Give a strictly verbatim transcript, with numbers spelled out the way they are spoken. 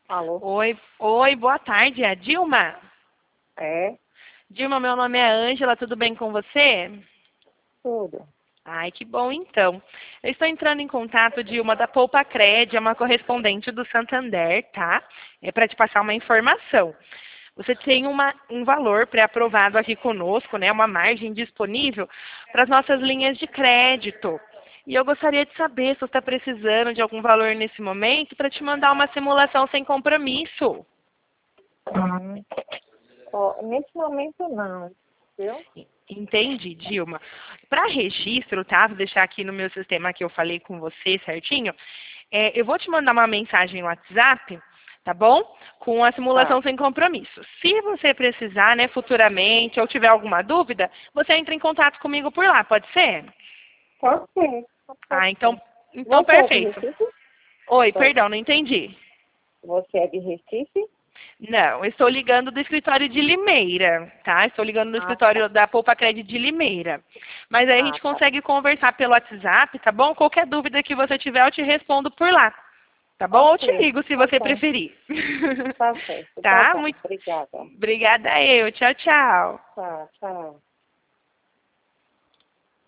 Alô? Oi, oi, boa tarde, é a Dilma? É, Dilma, meu nome é Ângela, tudo bem com você? tudo. Ai, que bom então. Eu estou entrando em contato, Dilma, da Poupa Cred, é uma correspondente do Santander, tá? É para te passar uma informação. Você tem uma, um valor pré-aprovado aqui conosco, né? Uma margem disponível para as nossas linhas de crédito. E eu gostaria de saber se você está precisando de algum valor nesse momento para te mandar uma simulação sem compromisso. Hum. Ó, nesse momento não, viu? Entendi, Dilma. Para registro, tá? Vou deixar aqui no meu sistema que eu falei com você certinho. É, eu vou te mandar uma mensagem no WhatsApp, tá bom? Com a Tá. simulação sem compromisso. Se você precisar, né, futuramente, ou tiver alguma dúvida, você entra em contato comigo por lá, pode ser? Pode ser, pode Ah, ser. então, então Você é de perfeito. Recife? Oi, Tô. perdão, não entendi. Você é de Recife? Não, eu estou ligando do escritório de Limeira, tá? Estou ligando do Ah, tá. escritório da Poupa Cred de Limeira. Mas aí a Ah, gente tá. consegue conversar pelo WhatsApp, tá bom? Qualquer dúvida que você tiver, eu te respondo por lá. Tá bom? Ou te Ok, ligo se tá você bom. preferir. Tá certo, tá Tá? bom. Muito Obrigada. obrigada eu. Tchau, tchau. Tá, tchau.